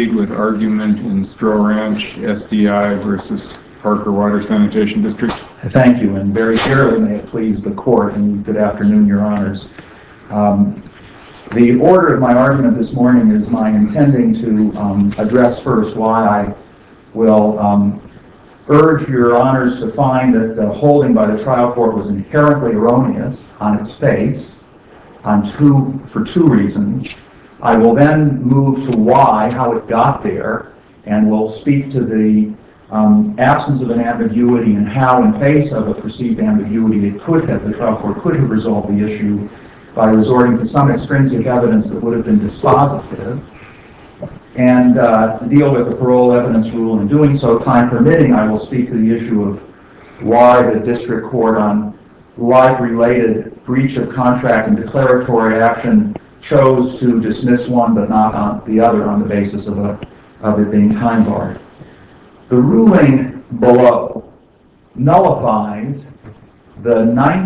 proceed with argument in Stroh Ranch SDI versus Parker Water Sanitation District? Thank you, and very dearly may it please the court, and good afternoon, your honors. The order of my argument this morning is my intending to address first why I will urge your honors to find that the holding by the trial court was inherently erroneous on its face for two reasons. I will then move to why, how it got there, and will speak to the absence of an ambiguity and how, in face of a perceived ambiguity, the trial court could have resolved the issue by resorting to some extrinsic evidence that would have been dispositive, and deal with the parole evidence rule. In doing so, time permitting, I will speak to the issue of why the district court on like-related breach of contract and declaratory action chose to dismiss one but not on the other on the basis of it being time barred. The ruling below nullifies the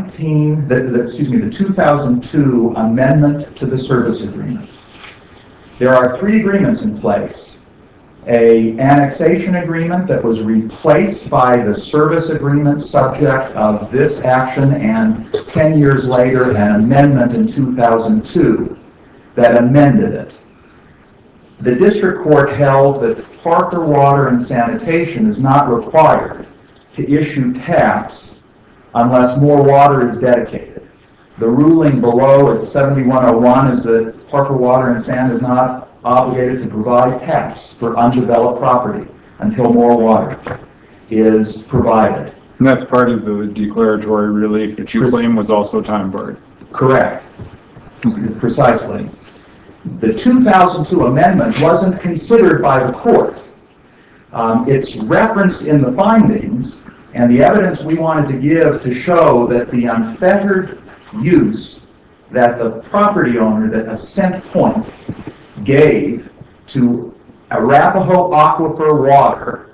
2002 amendment to the service agreement. There are three agreements in place. An annexation agreement that was replaced by the service agreement subject of this action, and 10 years later an amendment in 2002 that amended it. The district court held that Parker Water and Sanitation is not required to issue taps unless more water is dedicated. The ruling below at 7101 is that Parker Water and San is not obligated to provide taps for undeveloped property until more water is provided. And that's part of the declaratory relief that you claim was also time barred. Correct. Precisely. The 2002 amendment wasn't considered by the court. It's referenced in the findings, and the evidence we wanted to give to show that the unfettered use that the property owner, that Ascent Point, gave to Arapahoe Aquifer water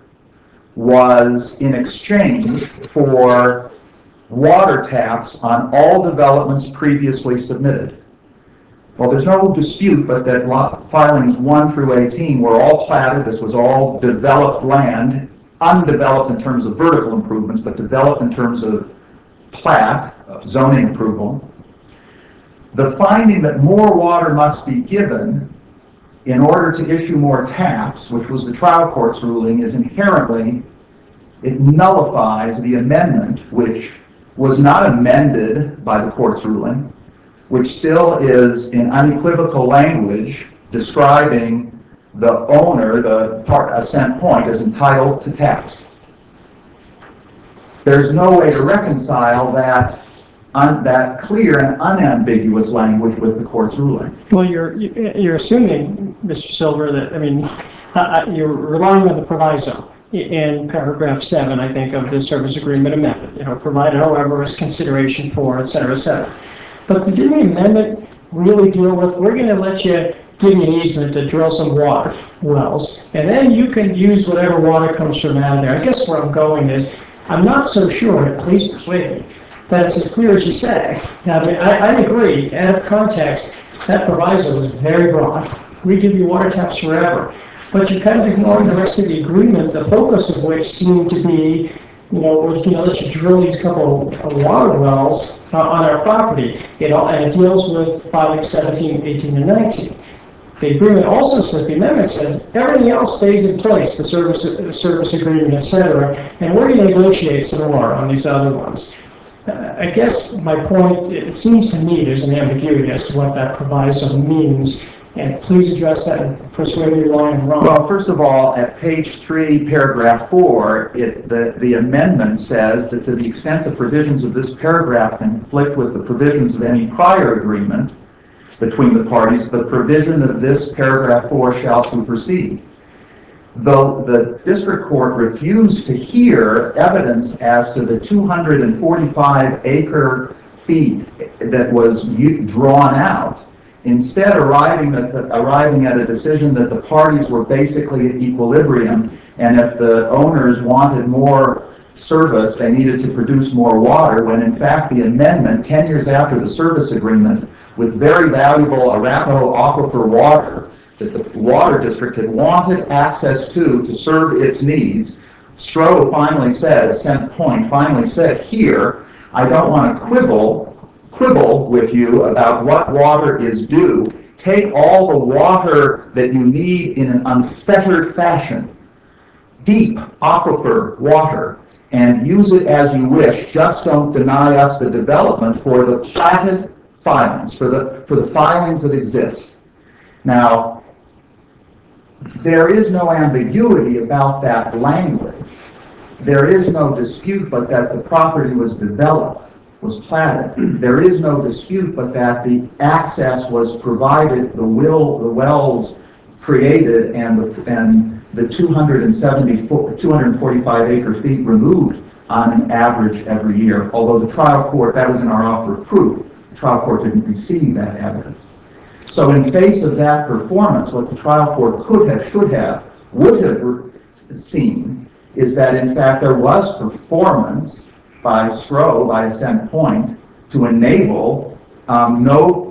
was in exchange for water taps on all developments previously submitted. Well, there's no dispute but that filings 1 through 18 were all platted. This was all developed land, undeveloped in terms of vertical improvements, but developed in terms of plat, zoning approval. The finding that more water must be given in order to issue more taps, which was the trial court's ruling, is inherently, it nullifies the amendment, which was not amended by the court's ruling, which still is in unequivocal language describing the owner, Ascent Point, as entitled to taps. There's no way to reconcile that clear and unambiguous language with the court's ruling. Well, you're assuming, Mr. Silver, that you're relying on the proviso in paragraph 7, I think, of the service agreement amendment. Provided, however, as consideration for, et cetera, et cetera. But did the amendment really deal with, we're going to let you give you an easement to drill some water wells, and then you can use whatever water comes from out of there. I guess where I'm going is, I'm not so sure, please persuade me, that it's as clear as you say. Now, I agree, out of context, that proviso is very broad. We give you water taps forever. But you're kind of ignoring the rest of the agreement, the focus of which seemed to be, we're going to let you drill these couple of water wells on our property. And it deals with filings 17, 18, and 19. The agreement also says, the amendment says, everything else stays in place, the service agreement, et cetera, and we're going to negotiate some more on these other ones. I guess my point, it seems to me there's an ambiguity as to what that proviso means, and please address that and persuade me why I'm wrong. Well, first of all, at page 3, paragraph 4, the amendment says that to the extent the provisions of this paragraph conflict with the provisions of any prior agreement between the parties, the provision of this paragraph 4 shall supersede. Though the district court refused to hear evidence as to the 245 acre feet that was drawn out, instead arriving at a decision that the parties were basically at equilibrium, and if the owners wanted more service, they needed to produce more water, when in fact the amendment, 10 years after the service agreement, with very valuable Arapahoe Aquifer water that the water district had wanted access to serve its needs, Stroh finally said, Ascent Point finally said, here, I don't want to quibble with you about what water is due. Take all the water that you need in an unfettered fashion, deep aquifer water, and use it as you wish. Just don't deny us the development for the platted filings, for the filings that exist. Now, there is no ambiguity about that language. There is no dispute but that the property was developed, was platted. There is no dispute but that the access was provided, the wells created, and the 245 acre feet removed on an average every year. Although the trial court, that was in our offer of proof, the trial court didn't receive that evidence. So in face of that performance, what the trial court could have, should have, would have seen is that in fact there was performance by Stroh, by Ascent Point, to enable no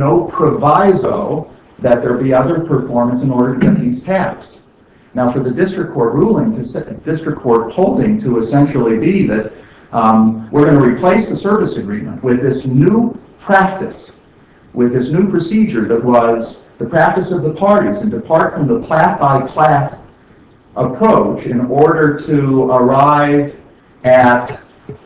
proviso that there be other performance in order to get these taps. Now, for the district court ruling, district court holding to essentially be that we're going to replace the service agreement with this new practice, with this new procedure that was the practice of the parties, and depart from the plat-by-plat approach in order to arrive at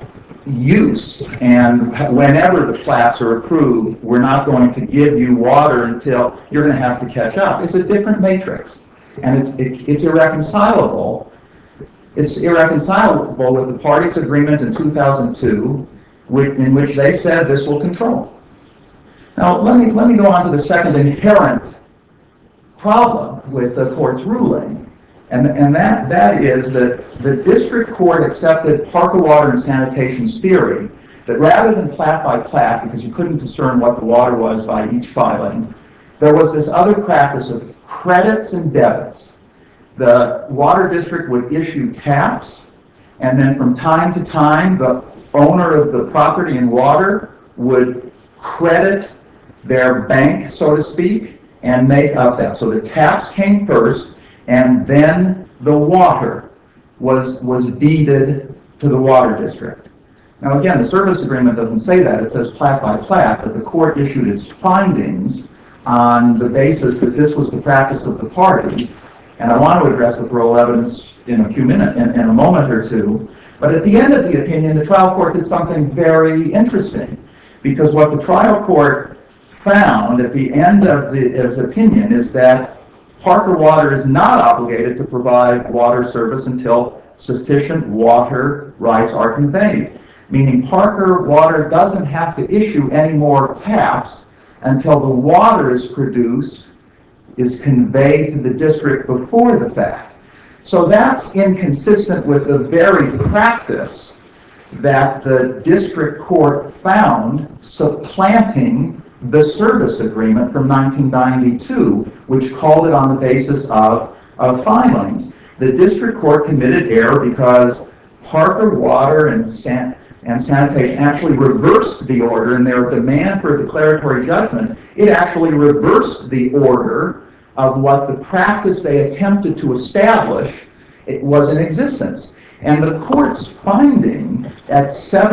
use, and whenever the plats are approved, we're not going to give you water until you're going to have to catch up. It's a different matrix, and it's irreconcilable. It's irreconcilable with the parties' agreement in 2002, in which they said this will control. Now, let me go on to the second inherent problem with the court's ruling, and that is that the district court accepted Parker Water and Sanitation's theory that rather than plat by plat, because you couldn't discern what the water was by each filing, there was this other practice of credits and debits. The water district would issue taps, and then from time to time, the owner of the property and water would credit their bank, so to speak, and make up that. So the taps came first, and then the water was deeded to the water district. Now again, the service agreement doesn't say that. It says plat by plat, but the court issued its findings on the basis that this was the practice of the parties. And I want to address the parole evidence in a few minutes, in a moment or two. But at the end of the opinion, the trial court did something very interesting, because what the trial court found at the end of his opinion is that Parker Water is not obligated to provide water service until sufficient water rights are conveyed. Meaning Parker Water doesn't have to issue any more taps until the water is produced, is conveyed to the district before the fact. So that's inconsistent with the very practice that the district court found supplanting the service agreement from 1992, which called it on the basis of filings. The district court committed error because Parker Water and Sanitation actually reversed the order in their demand for a declaratory judgment. It actually reversed the order of what the practice they attempted to establish was in existence. And the court's finding at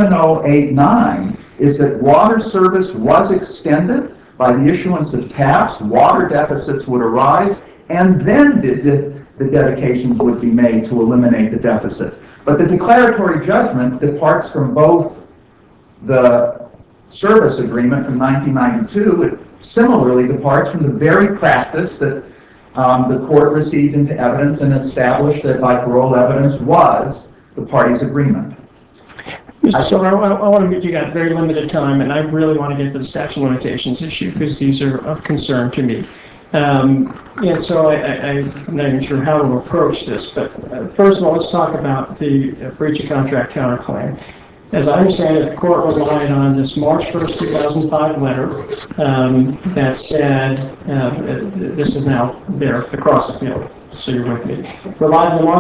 7089 is that water service was extended by the issuance of taps, water deficits would arise, and then the dedications would be made to eliminate the deficit. But the declaratory judgment departs from both the service agreement from 1992, it similarly departs from the very practice that the court received into evidence and established that by parole evidence was the parties' agreement. Mr. Silver, I want to, you got very limited time, and I really want to get to the statute of limitations issue because these are of concern to me. And so I'm not even sure how to approach this, but first of all, let's talk about the breach of contract counterclaim. As I understand it, the court relied on this March 1st, 2005 letter that said, this is now there, the cross appeal, so you're with me. Relied on the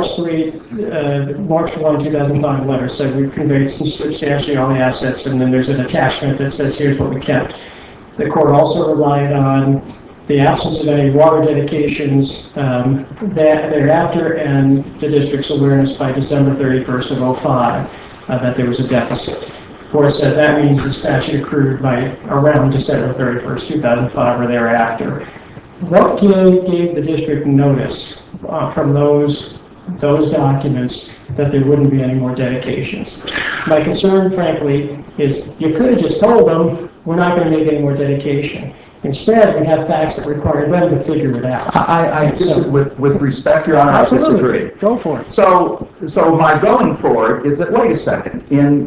March 1, 2005 letter, said we've conveyed substantially all the assets, and then there's an attachment that says here's what we kept. The court also relied on the absence of any water dedications thereafter, and the district's awareness by December 31st of '05 that there was a deficit. Of course, that means the statute accrued by around December 31st, 2005 or thereafter. What gave the district notice from those documents that there wouldn't be any more dedications? My concern, frankly, is you could have just told them, we're not going to make any more dedication. Instead, we have facts that require them to figure it out. With respect, Your Honor, I disagree. Go for it. So my going for it is that, wait a second,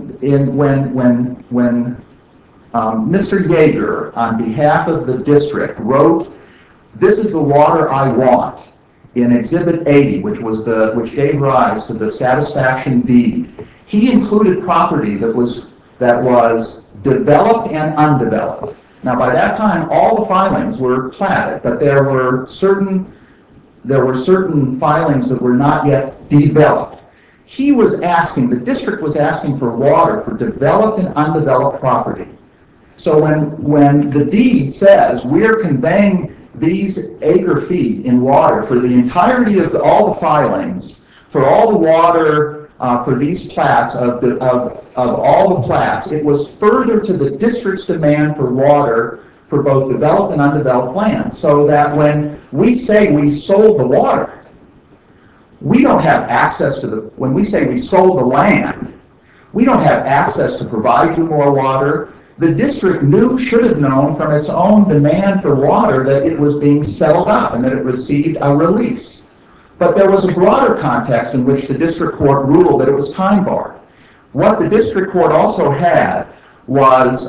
when Mr. Yeager, on behalf of the district, wrote, "This is the water I want," in Exhibit 80, which gave rise to the satisfaction deed, he included property that was developed and undeveloped. Now, by that time, all the filings were platted, but there were certain filings that were not yet developed. The district was asking for water for developed and undeveloped property. So when the deed says we're conveying these acre feet in water for the entirety of all the filings, for all the water for these plats of all the plats, it was further to the district's demand for water for both developed and undeveloped land. So that when we say we sold the water, we don't have access to when we say we sold the land, we don't have access to provide you more water. The district should have known from its own demand for water that it was being settled up and that it received a release. But there was a broader context in which the district court ruled that it was time barred. What the district court also had was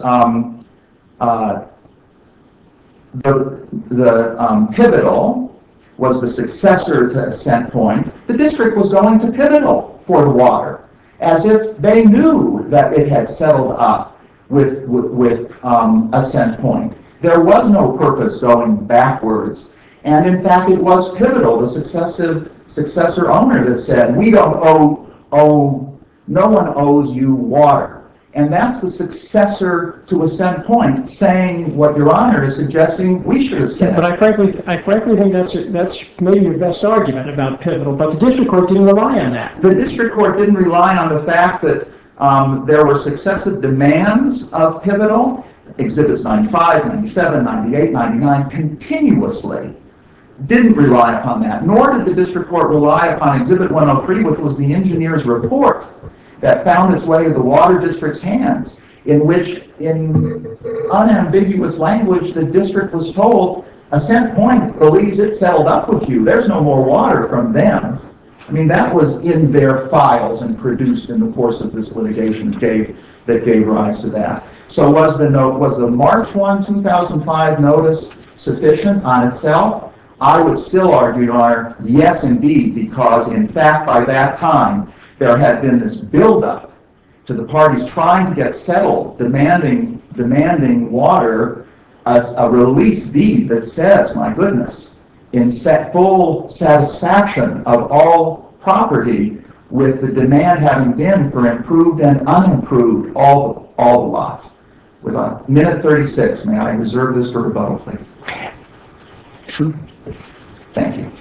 the Pivotal was the successor to Ascent Point. The district was going to Pivotal for the water, as if they knew that it had settled up with Ascent Point. There was no purpose going backwards. And in fact, it was Pivotal, the successor owner, that said, we don't no one owes you water. And that's the successor to Ascent Point saying what Your Honor is suggesting we should have said. But I frankly think that's maybe your best argument about Pivotal, but the district court didn't rely on that. The district court didn't rely on the fact that there were successive demands of Pivotal, Exhibits 95, 97, 98, 99, continuously. Didn't rely upon that, nor did the district court rely upon Exhibit 103, which was the engineer's report that found its way to the water district's hands, in which, in unambiguous language, the district was told, Ascent Point believes it settled up with you. There's no more water from them. I mean, that was in their files and produced in the course of this litigation that gave rise to that. So was the March 1, 2005 notice sufficient on itself? I would still argue, Your Honor, yes, indeed, because in fact, by that time, there had been this buildup to the parties trying to get settled, demanding water, as a release deed that says, my goodness, in full satisfaction of all property, with the demand having been for improved and unimproved all the lots. With a minute 36, may I reserve this for rebuttal, please? Sure. Thank you.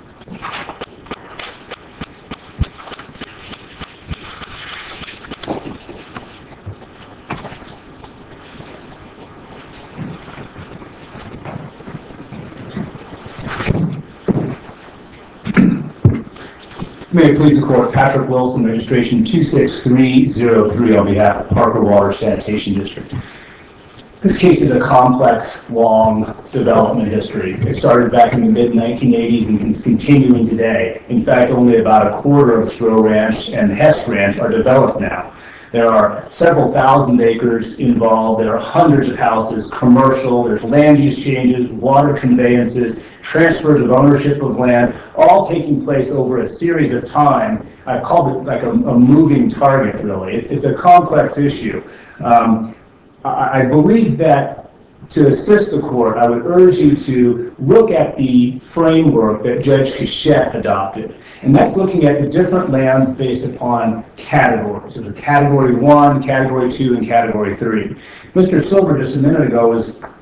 May it please the Court, Patrick Wilson, registration 26303 on behalf of Parker Water Sanitation District. This case is a complex, long development history. It started back in the mid-1980s and is continuing today. In fact, only about a quarter of Stroh Ranch and Hess Ranch are developed now. There are several thousand acres involved. There are hundreds of houses, commercial, there's land use changes, water conveyances, transfers of ownership of land, all taking place over a series of time. I called it like a moving target, really. It's a complex issue. I believe that to assist the Court, I would urge you to look at the framework that Judge Cachette adopted. And that's looking at the different lands based upon categories. There's a Category 1, Category 2, and Category 3. Mr. Silver just a minute ago was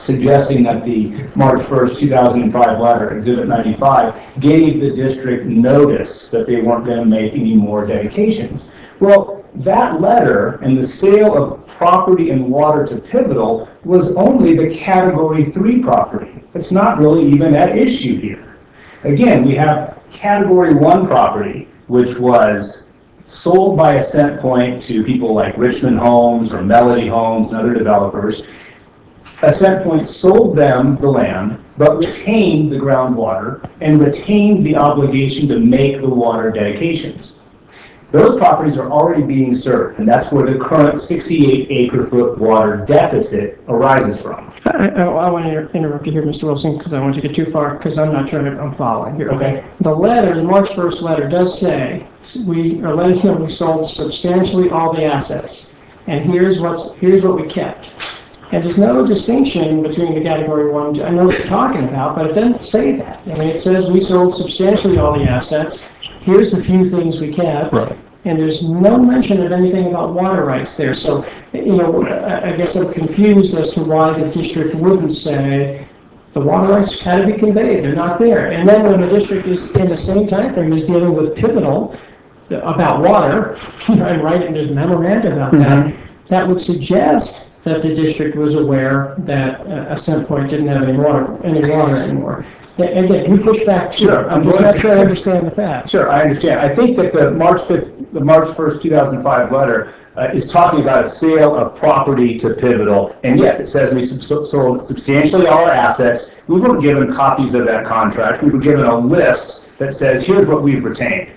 suggesting that the March 1st, 2005 letter, Exhibit 95, gave the district notice that they weren't going to make any more dedications. Well, that letter and the sale of property and water to Pivotal was only the Category 3 property. It's not really even at issue here. Again, we have Category 1 property, which was sold by Ascent Point to people like Richmond Homes or Melody Homes and other developers. Ascent Point sold them the land, but retained the groundwater and retained the obligation to make the water dedications. Those properties are already being served, and that's where the current 68 acre-foot water deficit arises from. I want to interrupt you here, Mr. Wilson, because I want to get too far, because I'm not sure I'm following here. Okay. The letter, the March 1st letter, does say we are letting him, we sold substantially all the assets, and here's what we kept. And there's no distinction between the Category 1, I know what you're talking about, but it doesn't say that. I mean, it says we sold substantially all the assets, here's the few things we kept. Right. And there's no mention of anything about water rights there. So, I guess I'm confused as to why the district wouldn't say the water rights had to be conveyed. They're not there. And then when the district is in the same time frame is dealing with Pivotal about water, and writing there's a memorandum about that, that would suggest that the district was aware that Ascent Point didn't have any water anymore. Again, you push back too. Sure. I'm just not sure I understand the facts. Sure, I understand. I think that the March 1st, 2005 letter is talking about a sale of property to Pivotal. And yes, it says we sold substantially all our assets. We were given copies of that contract. We were given a list that says, here's what we've retained.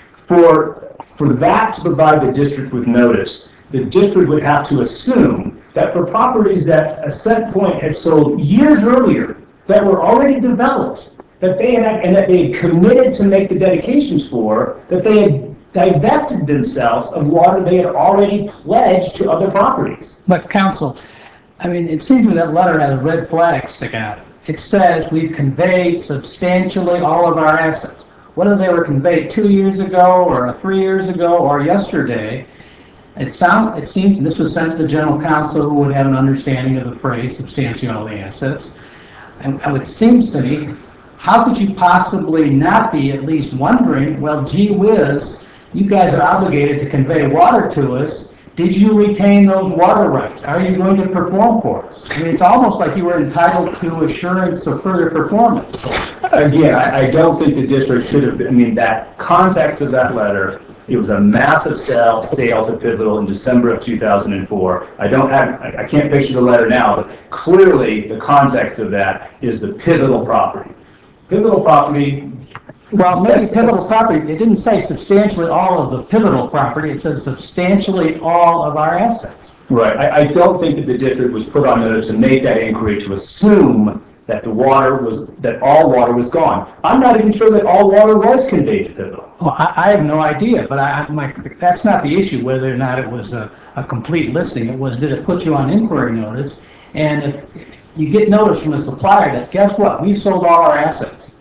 For that to provide the district with notice, the district would have to assume that for properties that Ascent Point had sold years earlier, that were already developed, that they had committed to make the dedications for, that they had divested themselves of water they had already pledged to other properties. But counsel, I mean, it seems to me that letter has red flags sticking out. It says we've conveyed substantially all of our assets. Whether they were conveyed 2 years ago or 3 years ago or yesterday, it seems, and this was sent to the general counsel who would have an understanding of the phrase substantially all the assets. And it seems to me, how could you possibly not be at least wondering, well, gee whiz, you guys are obligated to convey water to us. Did you retain those water rights? Are you going to perform for us? I mean, it's almost like you were entitled to assurance of further performance. Again, I don't think the district should have, that context of that letter, it was a massive sale to Pivotal in December of 2004. I can't picture the letter now, but clearly the context of that is the Pivotal property. Pivotal property. Well, maybe Pivotal property, it didn't say substantially all of the Pivotal property, it says substantially all of our assets. Right, I don't think that the district was put on notice to make that inquiry, to assume that all water was gone. I'm not even sure that all water was conveyed to Pivotal. Well, I have no idea, but that's not the issue, whether or not it was a complete listing. It was, did it put you on inquiry notice? And if you get notice from a supplier that, guess what, we've sold all our assets.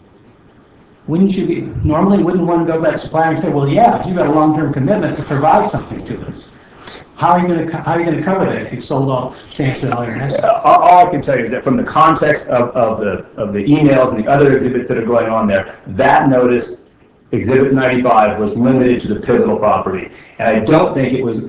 Normally wouldn't one go to that supplier and say, well, yeah, but you've got a long-term commitment to provide something to us. How are you going to cover that if you've sold all substantially all your assets? All I can tell you is that from the context of the emails and the other exhibits that are going on there, that notice, Exhibit 95, was limited to the Pivotal property. And I don't think it was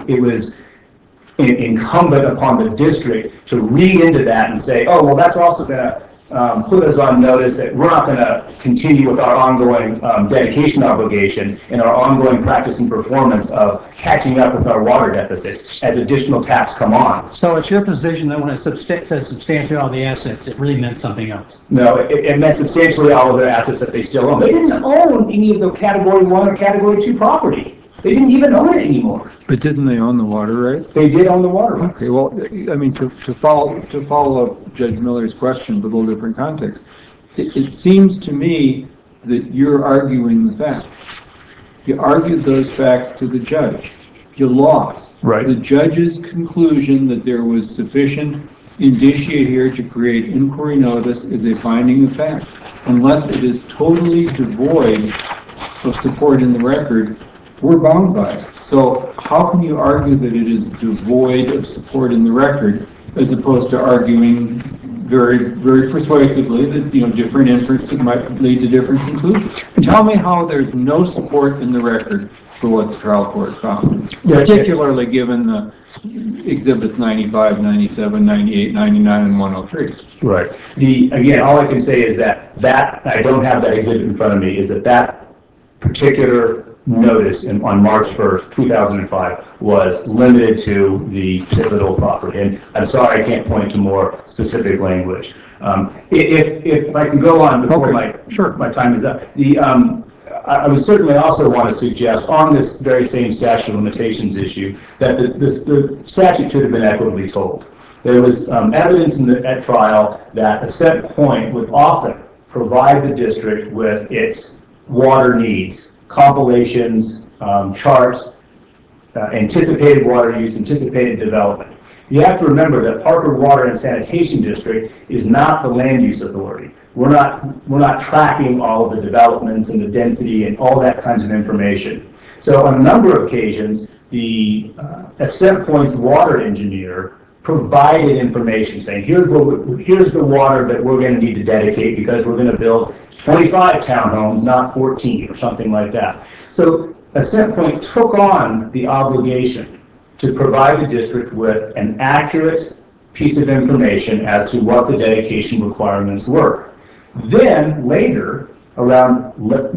incumbent upon the district to read into that and say, oh, well, that's also going to put us on notice that we're not going to continue with our ongoing dedication obligations and our ongoing practice and performance of catching up with our water deficits as additional taps come on. So it's your position that when it says substantially all the assets, it really meant something else? No, it meant substantially all of their assets that they still own. They didn't own any of the Category 1 or Category 2 property. They didn't even own it anymore. But didn't they own the water rights? They did own the water rights. Okay, well, to follow up Judge Miller's question, but a little different context, it seems to me that you're arguing the facts. You argued those facts to the judge. You lost. Right. The judge's conclusion that there was sufficient indicia here to create inquiry notice is a finding of fact. Unless it is totally devoid of support in the record, we're bound by it. So how can you argue that it is devoid of support in the record as opposed to arguing very, very persuasively that, different inferences might lead to different conclusions. Tell me how there's no support in the record for what the trial court found, particularly given the exhibits 95, 97, 98, 99, and 103. Right. Again, all I can say is that I don't have that exhibit in front of me, is that particular notice on March 1st, 2005 was limited to the pivotal property. And I'm sorry I can't point to more specific language. If I can go on before my time is up, I would certainly also want to suggest on this very same statute of limitations issue that the statute should have been equitably told. There was evidence at trial that a set point would often provide the district with its water needs, compilations, charts, anticipated water use, anticipated development. You have to remember that Parker Water and Sanitation District is not the land use authority. We're not tracking all of the developments and the density and all that kinds of information. So on a number of occasions, the Ascent Point's water engineer provided information saying, here's the water that we're going to need to dedicate because we're going to build 25 townhomes, not 14 or something like that. So Ascent Point took on the obligation to provide the district with an accurate piece of information as to what the dedication requirements were. Then later, around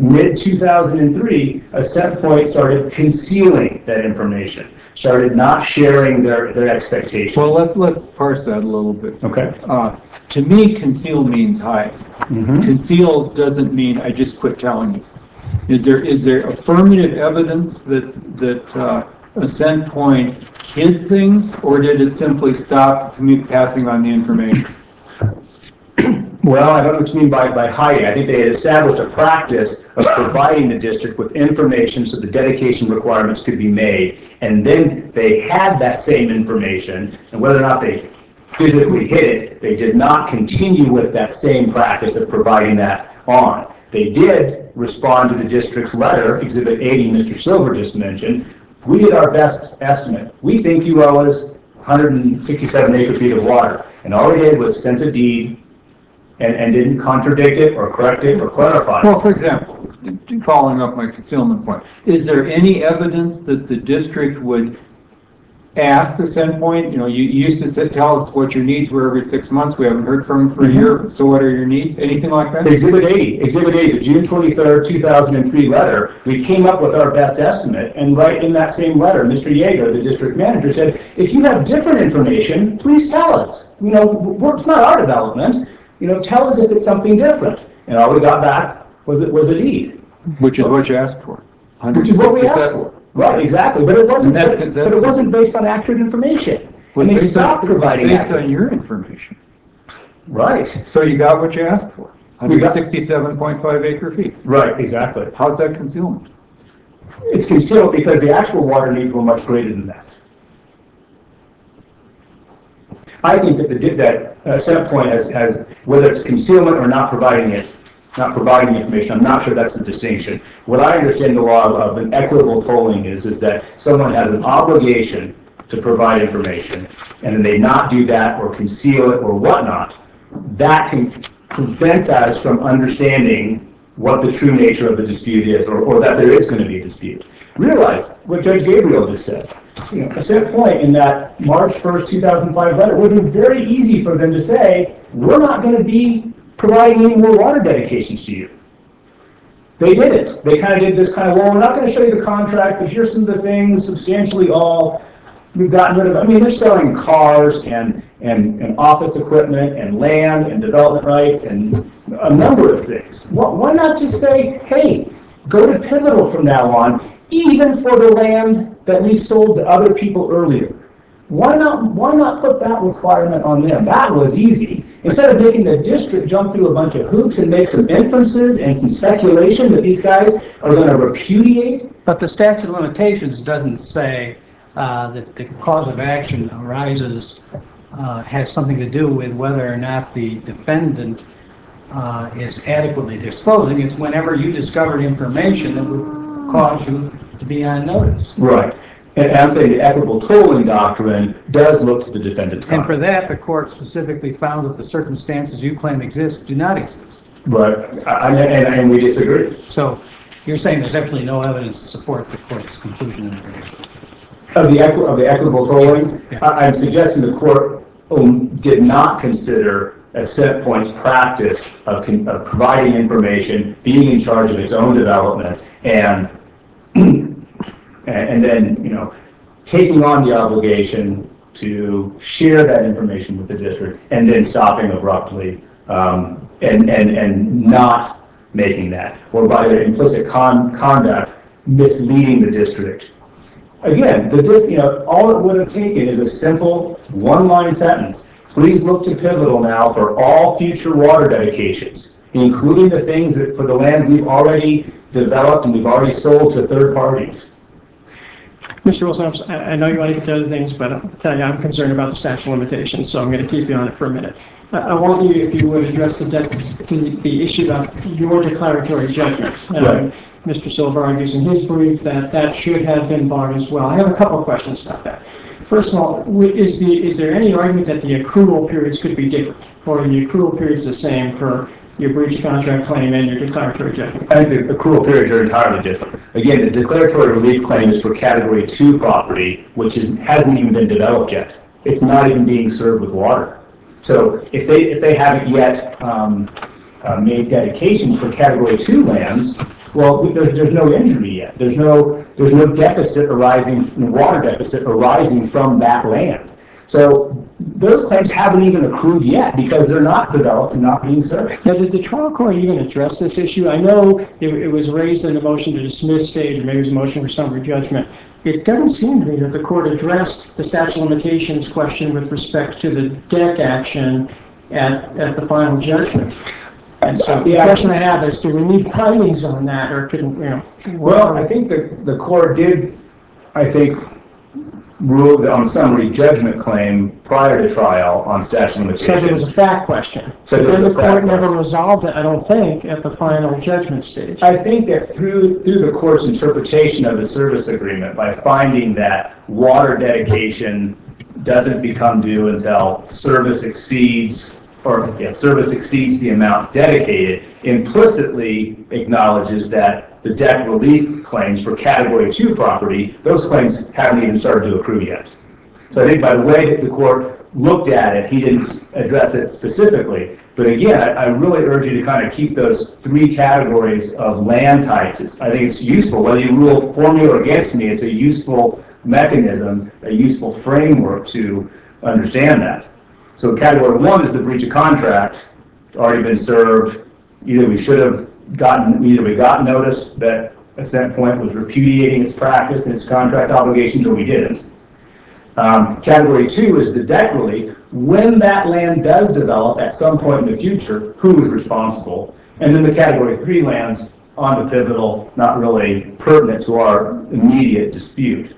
mid-2003, Ascent Point started concealing that information, started not sharing their expectations. Well, let's parse that a little bit. Okay. To me, conceal means hide. Mm-hmm. Conceal doesn't mean I just quit telling you. Is there affirmative evidence that Ascent Point hid things, or did it simply stop passing on the information? Well, I don't know what you mean by hiding. I think they had established a practice of providing the district with information so the dedication requirements could be made, and then they had that same information, and whether or not they physically hid it, they did not continue with that same practice of providing that on. They did respond to the district's letter, Exhibit 80, Mr. Silver just mentioned. We did our best estimate. We think you owe us 167 acre-feet of water, and all we did was sense a deed and didn't contradict it or correct it or clarify it. Well, for example, following up my concealment point, is there any evidence that the district would ask Ascent Point, you used to tell us what your needs were every 6 months, we haven't heard from them for a year, so what are your needs? Anything like that? Exhibit 80, the June 23rd, 2003 letter, we came up with our best estimate, and right in that same letter, Mr. Yeager, the district manager, said, if you have different information, please tell us. It's not our development. Tell us if it's something different. And all we got back was a deed. Which is what you asked for. Which is what we asked for. Right, exactly. But it wasn't based on accurate information. And they stopped providing based on your information. Right. So you got what you asked for. 167.5 acre-feet. Right, exactly. How's that concealment? It's concealed because the actual water needs were much greater than that. I think that Ascent Point has, whether it's concealment or not providing the information, I'm not sure that's the distinction. What I understand the law of an equitable tolling is that someone has an obligation to provide information, and then they not do that or conceal it or whatnot. That can prevent us from understanding what the true nature of the dispute is, or that there is going to be a dispute. Realize what Judge Gabriel just said. Ascent Point in that March 1st, 2005 letter would have been very easy for them to say, we're not going to be providing any more water dedications to you. They didn't. They kind of did this kind of, well, we're not going to show you the contract, but here's some of the things, substantially all we've gotten rid of. I mean, they're selling cars and office equipment and land and development rights and a number of things. Why not just say, hey, go to Pivotal from now on, even for the land that we sold to other people earlier? Why not put that requirement on them? That was easy. Instead of making the district jump through a bunch of hoops and make some inferences and some speculation that these guys are going to repudiate. But the statute of limitations doesn't say that the cause of action arises, has something to do with whether or not the defendant is adequately disclosing. It's whenever you discovered information that would cause you to be on notice. Right. And I'm saying the equitable tolling doctrine does look to the defendant's And for conduct. that, the court specifically found that the circumstances you claim exist do not exist. But, and we disagree. So you're saying there's absolutely no evidence to support the court's conclusion in the particular. Of the equitable tolling, Yeah. I'm suggesting the court did not consider Ascent Point's practice of providing information, being in charge of its own development, and then, you know, taking on the obligation to share that information with the district, and then stopping abruptly, and not making that, or by their implicit conduct, misleading the district. Again, all it would have taken is a simple one-line sentence. Please look to Pivotal now for all future water dedications, including the things that for the land we've already developed and we've already sold to third parties. Mr. Wilson, I know you want to get to other things, but I'll tell you, I'm concerned about the statute of limitations, so I'm going to keep you on it for a minute. I want you, if you would, address the issue about your declaratory judgment. Right. Mr. Silver argues in his brief that that should have been barred as well. I have a couple of questions about that. First of all, is there any argument that the accrual periods could be different, or are the accrual periods the same for your breach of contract claim and your declaratory judgment? I think the accrual periods are entirely different. Again, the declaratory relief claim is for Category 2 property, which hasn't even been developed yet. It's not even being served with water. So if they haven't yet made dedication for Category 2 lands, well, there's no injury yet. There's no deficit arising, water deficit arising from that land. So those claims haven't even accrued yet because they're not developed and not being served. Now, did the trial court even address this issue? I know it was raised in the motion to dismiss stage, or maybe it was a motion for summary judgment. It doesn't seem to me that the court addressed the statute of limitations question with respect to the DEC action at the final judgment. And so the question I have is, do we need findings on that, or couldn't, you know? Well, I think the court did, ruled on summary judgment claim prior to trial on statute of limitations. Said it was a fact question. Said it Then was the a fact court never question. resolved it, I don't think, at the final judgment stage. I think that through the court's interpretation of the service agreement, by finding that water dedication doesn't become due until service exceeds the amounts dedicated, implicitly acknowledges that the DEC relief claims for Category 2 property, those claims haven't even started to accrue yet. So I think by the way that the court looked at it, he didn't address it specifically. But again, I really urge you to kind of keep those three categories of land types. I think it's useful. Whether you rule for me or against me, it's a useful mechanism, a useful framework to understand that. So Category 1 is the breach of contract. It's already been served. Either we got notice that Ascent Point was repudiating its practice and its contract obligations, or we didn't. Category 2 is the DEC relief. When that land does develop at some point in the future, who is responsible? And then the Category 3 lands on the Pivotal, not really pertinent to our immediate dispute.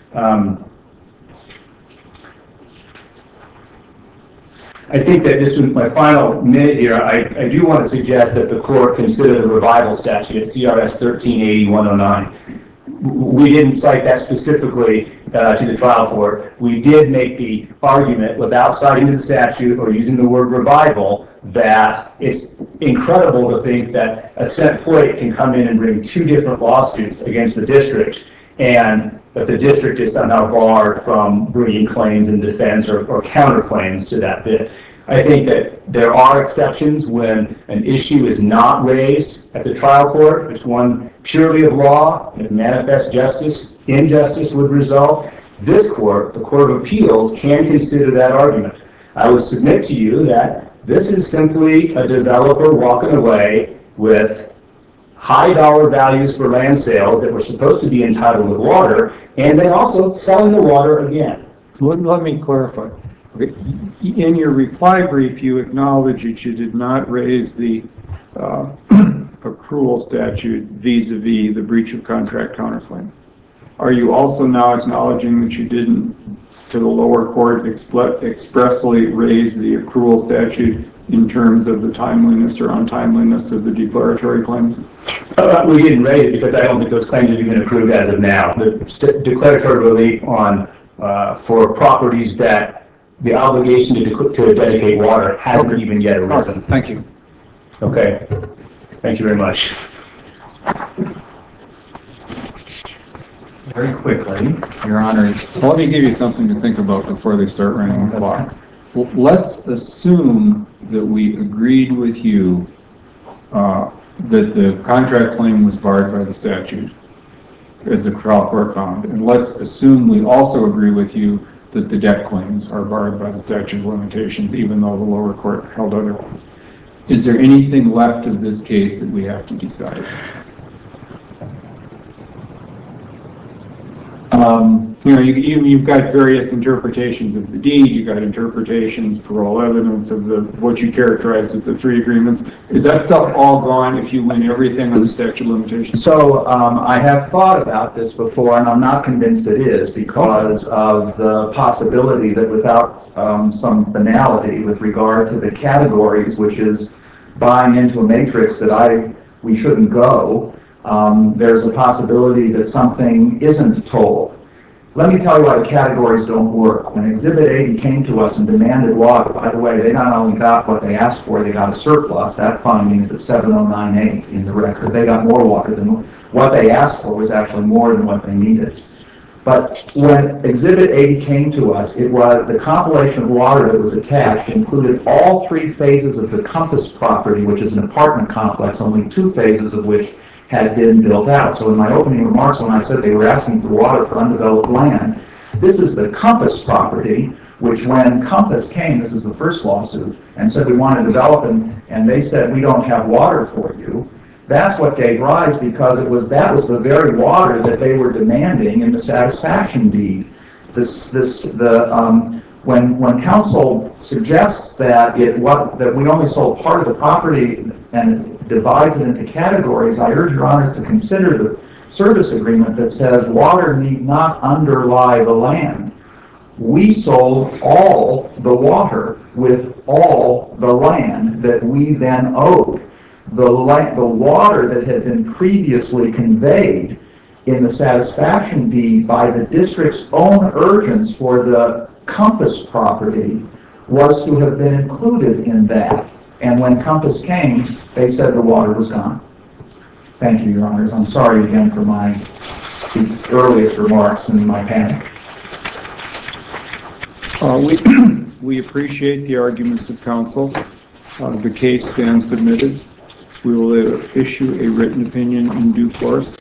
I think that just in my final minute here, I do want to suggest that the court consider the revival statute at CRS 1380-109. We didn't cite that specifically to the trial court. We did make the argument, without citing the statute or using the word revival, that it's incredible to think that Ascent Point can come in and bring two different lawsuits against the district, and that the district is somehow barred from bringing claims in defense or counterclaims to that bid. I think that there are exceptions when an issue is not raised at the trial court. It's one purely of law, if manifest injustice would result. This court, the Court of Appeals, can consider that argument. I would submit to you that this is simply a developer walking away with high dollar values for land sales that were supposed to be entitled with water, and then also selling the water again. Let me clarify. In your reply brief, you acknowledge that you did not raise the accrual statute vis-a-vis the breach of contract counterclaim. Are you also now acknowledging that you didn't, to the lower court, expressly raise the accrual statute in terms of the timeliness or untimeliness of the declaratory claims? We didn't raise it because I don't think those claims have been approved as of now. The declaratory relief on, for properties that the obligation to dedicate water hasn't even yet arisen. Thank you. Okay. Thank you very much. Very quickly, Your Honor. Let me give you something to think about before they start running the clock. Well, let's assume that we agreed with you that the contract claim was barred by the statute, as the trial court found. And let's assume we also agree with you that the debt claims are barred by the statute of limitations, even though the lower court held otherwise. Is there anything left of this case that we have to decide? You've got various interpretations of the deed. You've got interpretations, parole evidence of what you characterized as the 3 agreements. Is that stuff all gone if you win everything on the statute of limitations? So I have thought about this before, and I'm not convinced it is because of the possibility that without some finality with regard to the categories, which is buying into a matrix that we shouldn't go, there's a possibility that something isn't told. Let me tell you why the categories don't work. When Exhibit 80 came to us and demanded water, by the way, they not only got what they asked for, they got a surplus. That finding is at 7098 in the record. They got more water than what they asked for was actually more than what they needed. But when Exhibit 80 came to us, it was the compilation of water that was attached included all 3 phases of the Compass property, which is an apartment complex, only 2 phases of which had been built out. So in my opening remarks, when I said they were asking for water for undeveloped land, this is the Compass property, which when Compass came, this is the first lawsuit, and said we want to develop, and they said we don't have water for you. That's what gave rise, because that was the very water that they were demanding in the satisfaction deed. When counsel suggests that we only sold part of the property and divides it into categories, I urge Your Honor to consider the service agreement that says water need not underlie the land. We sold all the water with all the land that we then owed. The water that had been previously conveyed in the satisfaction deed by the district's own urgents for the Compass property was to have been included in that. And when Compass came, they said the water was gone. Thank you, Your Honors. I'm sorry again for my earliest remarks and my panic. We appreciate the arguments of counsel. The case stands submitted. We will issue a written opinion in due course.